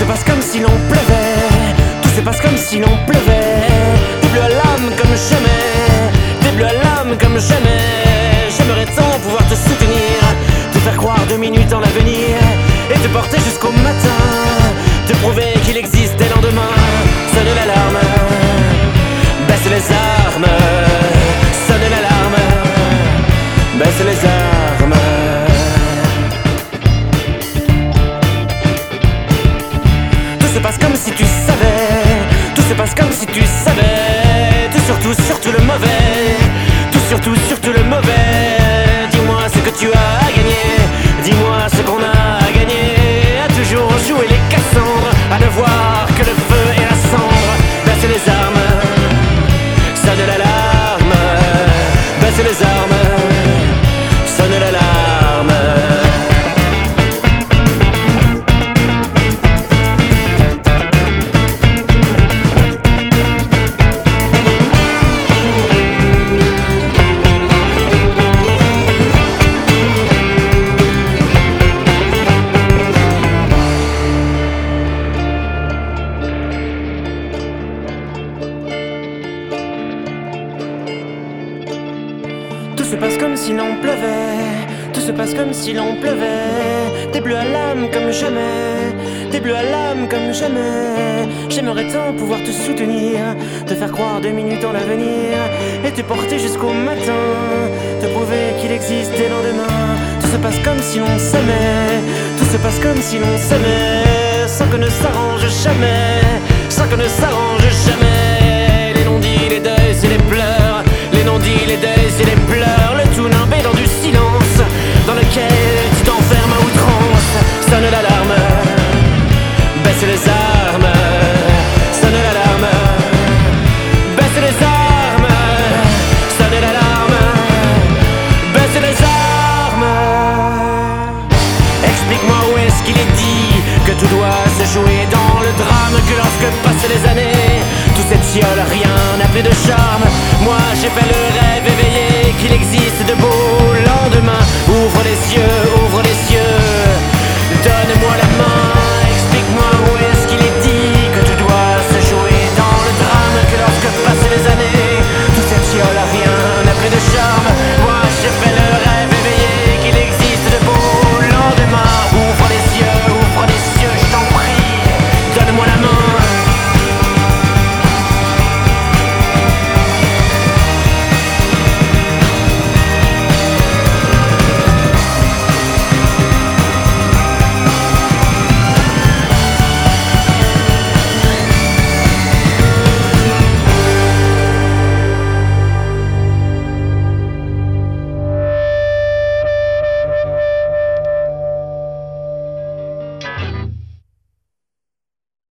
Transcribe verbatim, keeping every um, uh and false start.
passe comme si l'on pleuvait, tout se passe comme si l'on pleuvait. Des bleus à l'âme comme jamais, des bleus à l'âme comme jamais. J'aimerais tant pouvoir te soutenir, te faire croire deux minutes en l'avenir, et te porter jusqu'au matin, te prouver qu'il existe des lendemains. Sonne l'alarme, baisse les armes, sonne l'alarme, baisse les armes. Tout se passe comme si tu savais, tout se passe comme si tu savais. Tout surtout, surtout le mauvais, tout surtout, surtout le mauvais. Dis-moi ce que tu as à gagner, dis-moi ce qu'on a à gagner. À toujours jouer les Cassandres, à ne voir que le feu et la cendre. Baisse les armes, sonne l'alarme, baisse les armes, sonne l'alarme. Tout se passe comme si l'on pleuvait, tout se passe comme si l'on pleuvait. Des bleus à l'âme comme jamais, des bleus à l'âme comme jamais. J'aimerais tant pouvoir te soutenir, te faire croire deux minutes en l'avenir, et te porter jusqu'au matin, te prouver qu'il existe des lendemains. Tout se passe comme si l'on s'aimait, tout se passe comme si l'on s'aimait, sans que ne s'arrange jamais, sans que ne s'arrange jamais. Les non-dits, les deuils et les pleurs, les non-dits, les deuils et les pleurs, le tout nimbé dans du silence, dans lequel tu t'enfermes à outrance. Sonne l'alarme, baisse les armes, sonne l'alarme, baisse les armes, sonne l'alarme, baisse les armes. Explique-moi où est-ce qu'il est dit que tout doit se jouer dans le drame, que lorsque passent les années, tout s'étiole, rien n'a plus de charme. Moi j'ai fait le rêve éveillé qu'il existe